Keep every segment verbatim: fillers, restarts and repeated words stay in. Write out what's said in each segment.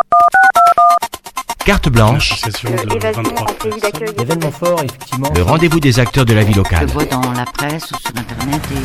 Carte blanche, événement fort, effectivement. le rendez-vous des acteurs de la vie locale. Je vois dans la presse ou sur internet et...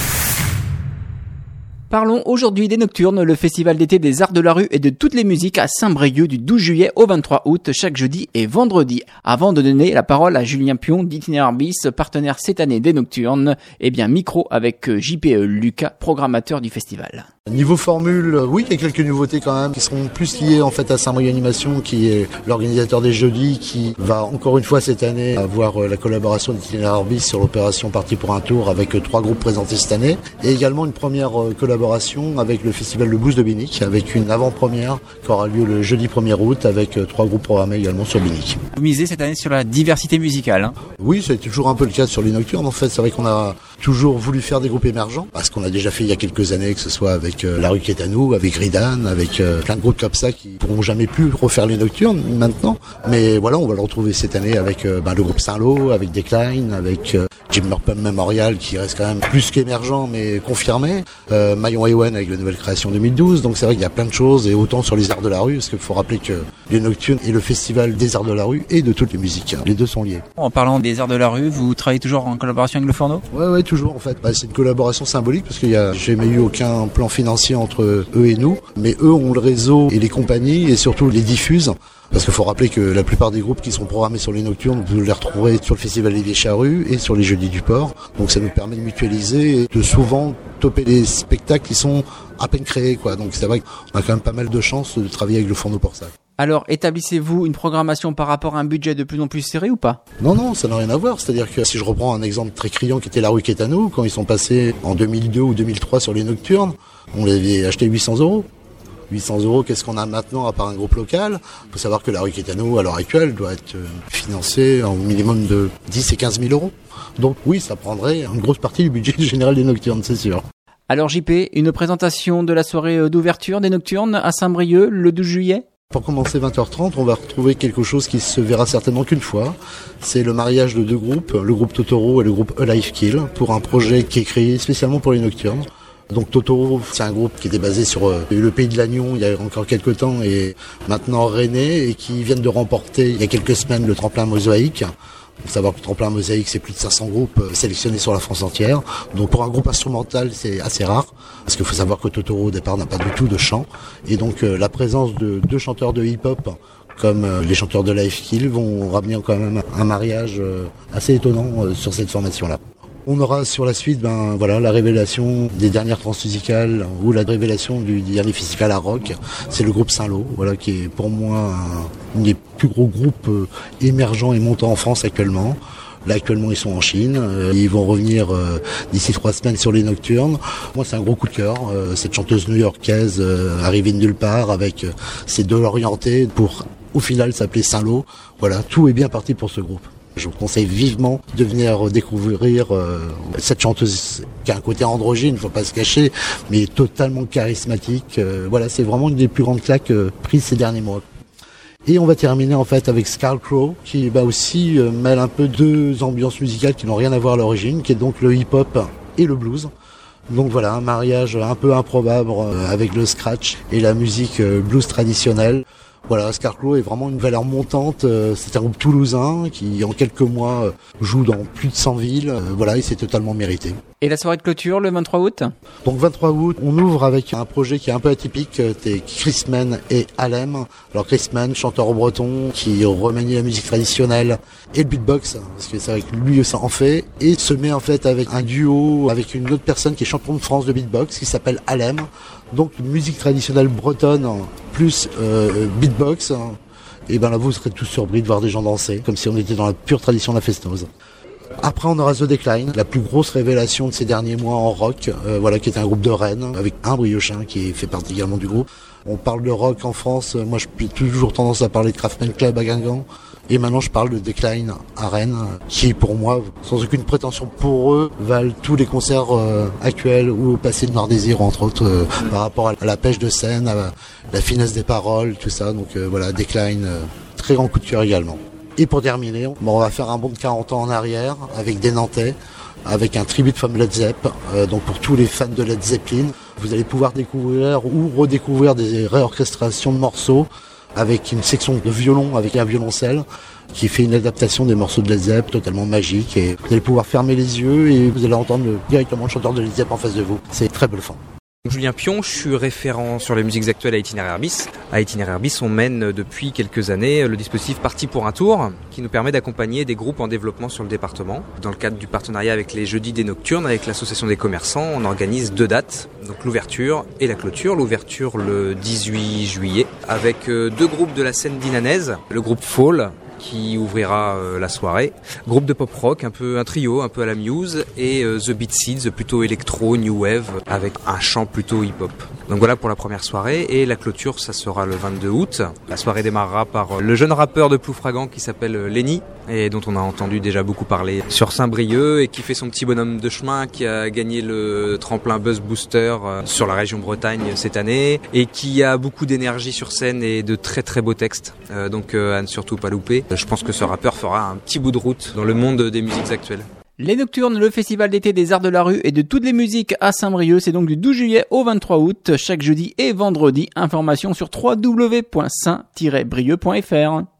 Parlons aujourd'hui des Nocturnes, le festival d'été des arts de la rue et de toutes les musiques à Saint-Brieuc du douze juillet au vingt-trois août, chaque jeudi et vendredi. Avant de donner la parole à Julien Pion d'Itinéraire Bis, partenaire cette année des Nocturnes, et bien micro avec J P E Lucas, programmateur du festival. Niveau formule, oui, il y a quelques nouveautés quand même qui seront plus liées en fait à Saint-Brieuc Animation, qui est l'organisateur des jeudis, qui va encore une fois cette année avoir la collaboration d'Itinéraire Bis sur l'opération Parti pour un tour avec trois groupes présentés cette année, et également une première collaboration avec le festival Le Blues de Binic, avec une avant-première qui aura lieu le jeudi premier août avec trois groupes programmés également sur Binic. Vous misez cette année sur la diversité musicale, hein ? Oui, c'est toujours un peu le cas sur les Nocturnes en fait. C'est vrai qu'on a toujours voulu faire des groupes émergents, parce qu'on a déjà fait il y a quelques années, que ce soit avec euh, La Rue qui est à nous, avec Ridan, avec euh, plein de groupes comme ça qui pourront jamais plus refaire les Nocturnes maintenant. Mais voilà, on va le retrouver cette année avec euh, bah, le groupe Saint-Lô, avec Decline, avec euh, Jim Morpum Memorial qui reste quand même plus qu'émergent mais confirmé, euh, Maillon Ewen avec la nouvelle création deux mille douze. Donc c'est vrai qu'il y a plein de choses, et autant sur les arts de la rue, parce qu'il faut rappeler que les Nocturnes est le festival des arts de la rue et de toutes les musiques. Les deux sont liés. En parlant des arts de la rue, vous travaillez toujours en collaboration avec Le Fourneau ? Ouais, ouais, toujours en fait. Bah, c'est une collaboration symbolique parce qu'il y a jamais eu aucun plan financier entre eux et nous, mais eux ont le réseau et les compagnies et surtout les diffusent. Parce qu'il faut rappeler que la plupart des groupes qui sont programmés sur les Nocturnes, vous les retrouverez sur le Festival des Vieilles Charrues et sur les Jeudis du Port. Donc ça nous permet de mutualiser et de souvent topper des spectacles qui sont à peine créés, quoi. Donc c'est vrai qu'on a quand même pas mal de chances de travailler avec Le Fourneau pour ça. Alors, établissez-vous une programmation par rapport à un budget de plus en plus serré ou pas ? Non, non, ça n'a rien à voir. C'est-à-dire que si je reprends un exemple très criant qui était La Rue qui est à nous, quand ils sont passés en deux mille deux ou deux mille trois sur les Nocturnes, on les avait achetés huit cents euros. huit cents euros, qu'est-ce qu'on a maintenant à part un groupe local ? Il faut savoir que La Rue qui est à nous, à l'heure actuelle, doit être financée au minimum de dix et quinze mille euros. Donc oui, ça prendrait une grosse partie du budget général des Nocturnes, c'est sûr. Alors J P, une présentation de la soirée d'ouverture des Nocturnes à Saint-Brieuc le douze juillet ? Pour commencer vingt heures trente, on va retrouver quelque chose qui se verra certainement qu'une fois. C'est le mariage de deux groupes, le groupe Totoro et le groupe Alive Kill, pour un projet qui est créé spécialement pour les Nocturnes. Donc Totoro, c'est un groupe qui était basé sur euh, le Pays de l'Agnon il y a encore quelques temps et maintenant Rennais, et qui viennent de remporter il y a quelques semaines le tremplin Mosaïque. Il faut savoir que le tremplin Mosaïque, c'est plus de cinq cents groupes euh, sélectionnés sur la France entière. Donc pour un groupe instrumental, c'est assez rare, parce qu'il faut savoir que Totoro au départ n'a pas du tout de chant. Et donc euh, la présence de deux chanteurs de hip-hop comme euh, les chanteurs de Live Kill vont ramener quand même un mariage euh, assez étonnant euh, sur cette formation-là. On aura sur la suite ben, voilà, la révélation des dernières transmusicales ou la révélation du dernier festival à rock. C'est le groupe Saint-Lô, voilà, qui est pour moi un, un des plus gros groupes euh, émergents et montants en France actuellement. Là actuellement ils sont en Chine, euh, ils vont revenir euh, d'ici trois semaines sur les Nocturnes. Moi c'est un gros coup de cœur, euh, cette chanteuse new-yorkaise euh, arrivée de nulle part avec euh, ses deux orientés pour au final s'appeler Saint-Lô. Voilà, tout est bien parti pour ce groupe. Je vous conseille vivement de venir découvrir euh, cette chanteuse qui a un côté androgyne, faut pas se cacher, mais totalement charismatique. Euh, voilà, c'est vraiment une des plus grandes claques euh, prises ces derniers mois. Et on va terminer en fait avec Scarecrow, qui bah, aussi euh, mêle un peu deux ambiances musicales qui n'ont rien à voir à l'origine, qui est donc le hip-hop et le blues. Donc voilà, un mariage un peu improbable euh, avec le scratch et la musique euh, blues traditionnelle. Voilà, Scarecrow est vraiment une valeur montante. C'est un groupe toulousain qui, en quelques mois, joue dans plus de cent villes. Voilà, et c'est totalement mérité. Et la soirée de clôture, le vingt-trois août ? Donc, vingt-trois août, on ouvre avec un projet qui est un peu atypique. C'est Chris Mann et Alem. Alors, Chris Mann, chanteur breton, qui remanie la musique traditionnelle et le beatbox, parce que c'est vrai que lui, ça en fait, et se met en fait avec un duo avec une autre personne qui est champion de France de beatbox, qui s'appelle Alem. Donc, musique traditionnelle bretonne, plus euh, beatbox, et ben là vous serez tous surpris de voir des gens danser, comme si on était dans la pure tradition de la festose. Après on aura The Decline, la plus grosse révélation de ces derniers mois en rock, euh, voilà, qui est un groupe de Rennes, avec un briochin qui fait partie également du groupe. On parle de rock en France, moi j'ai toujours tendance à parler de Kraftwerk Club à Guingamp, et maintenant je parle de Decline à Rennes, qui pour moi, sans aucune prétention pour eux, valent tous les concerts euh, actuels ou au passé de Noir Désir, entre autres, euh, par rapport à la pêche de scène, à la finesse des paroles, tout ça. Donc euh, voilà, Decline, euh, très grand coup de cœur également. Et pour terminer, bon, on va faire un bond de quarante ans en arrière avec des Nantais, avec un tribut de femme Led Zepp, euh, donc pour tous les fans de Led Zeppelin. Vous allez pouvoir découvrir ou redécouvrir des réorchestrations de morceaux avec une section de violon avec un violoncelle qui fait une adaptation des morceaux de Led Zepp totalement magique. Et vous allez pouvoir fermer les yeux et vous allez entendre directement le chanteur de Led Zepp en face de vous. C'est très bluffant. Julien Pion, je suis référent sur les musiques actuelles à Itinéraire Bis. À Itinéraire Bis, on mène depuis quelques années le dispositif Parti pour un tour, qui nous permet d'accompagner des groupes en développement sur le département. Dans le cadre du partenariat avec les Jeudis des Nocturnes, avec l'association des commerçants, on organise deux dates, donc l'ouverture et la clôture. L'ouverture le dix-huit juillet, avec deux groupes de la scène dinanaise, le groupe Fall, qui ouvrira euh, la soirée. Groupe de pop rock, un peu un trio, un peu à la Muse, et euh, The Beat Seeds, plutôt électro, new wave, avec un chant plutôt hip-hop. Donc voilà pour la première soirée, et la clôture, ça sera le vingt-deux août. La soirée démarrera par le jeune rappeur de Ploufragan qui s'appelle Lenny, et dont on a entendu déjà beaucoup parler sur Saint-Brieuc, et qui fait son petit bonhomme de chemin, qui a gagné le tremplin Buzz Booster sur la région Bretagne cette année, et qui a beaucoup d'énergie sur scène et de très très beaux textes, euh, donc euh, à ne surtout pas louper. Je pense que ce rappeur fera un petit bout de route dans le monde des musiques actuelles. Les Nocturnes, le festival d'été des arts de la rue et de toutes les musiques à Saint-Brieuc, c'est donc du douze juillet au vingt-trois août, chaque jeudi et vendredi. Information sur w w w point saint tiret brieuc point f r.